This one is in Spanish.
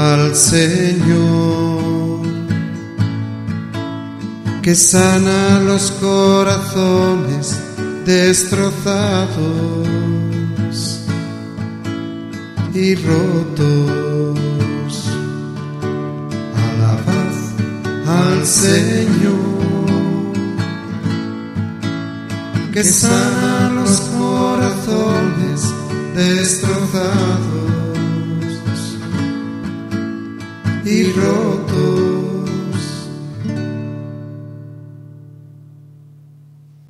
al Señor, que sana los corazones destrozados y rotos. Alabad al Señor, que sana los corazones destrozados y rotos.